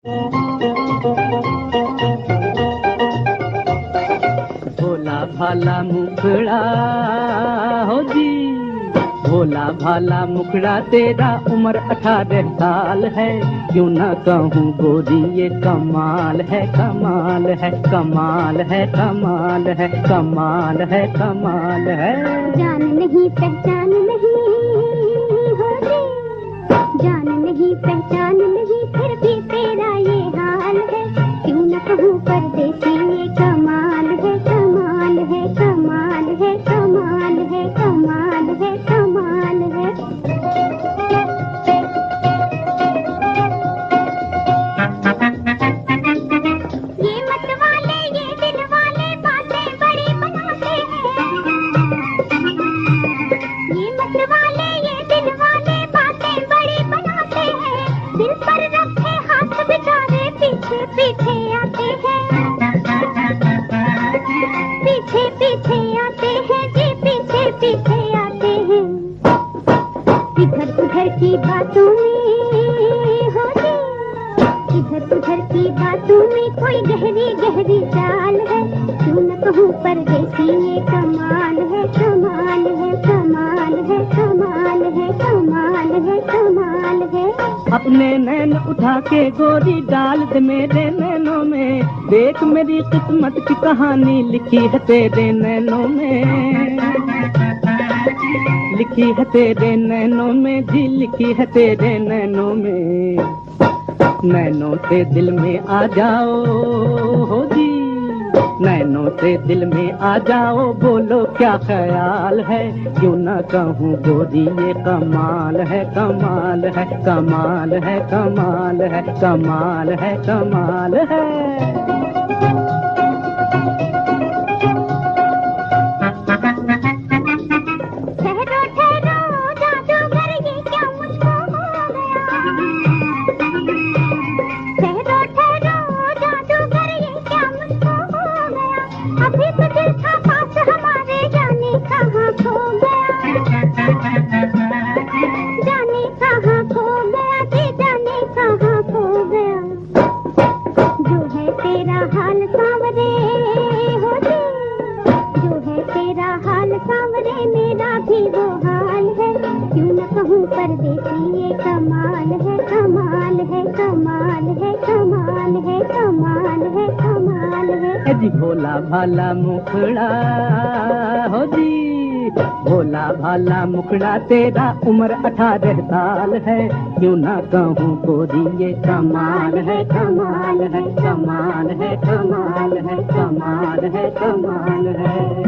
भोला भाला मुखड़ा हो जी, भोला भाला मुखड़ा तेरा, उम्र 18 साल है। क्यों न कहूँ गोरी ये कमाल है, कमाल है, कमाल है, कमाल है, कमाल है, कमाल है। जान नहीं पहचान नहीं हो जी, जान नहीं पहचान नहीं, फिर भी तेरा ये हाल है। क्यों न कहूँ परदेसी ये कमाल है, कमाल है, कमाल है, कमाल है, कमाल है, कमाल है। ये मत वाले ये दिल वाले बातें बड़ी बनाते हैं, ये मत वाले ये दिल वाले बातें बड़ी बनाते हैं। दिल पर रखे हाथ बेचारे पीछे पीछे आते हैं, पीछे पीछे आते हैं जी, पीछे पीछे आते हैं। इधर उधर की बातों में हो जी, इधर उधर की बातों में कोई गहरी गहरी चाल है। क्यों न कहूँ परदेसी ये कमाल है, कमाल है, कमाल है, कमाल है, कमाल है, कमाल है। अपने नैन उठा के गोरी डाल दे मेरे नैनों में, देख मेरी किस्मत की कहानी लिखी है तेरे नैनों में, लिखी है तेरे नैनों में जी, लिखी है तेरे नैनों में। नैनों से दिल में आ जाओ हो जी, नैनों से दिल में आ जाओ, बोलो क्या ख्याल है। क्यों न कहूँ गोरी ये कमाल है, कमाल है, कमाल है, कमाल है, कमाल है, कमाल है। अभी तो दिल था पास हमारे, जाने कहाँ खो गया, जाने कहाँ खो गया जी, जाने कहाँ खो गया। जो है तेरा हाल सांवरे हो जी, जो है तेरा हाल सांवरे, मेरा भी वो हाल है। क्यों न कहूँ परदेसी ये कमाल है, कमाल है, कमाल है, कमाल है, कमाल है, कमाल है। जी भोला भाला मुखड़ा हो जी, भोला भाला मुखड़ा तेरा, उम्र 18 साल है। क्यों ना कहूँ गोरी ये कमाल है, कमाल है, कमाल है, कमाल है, कमाल है, कमाल है।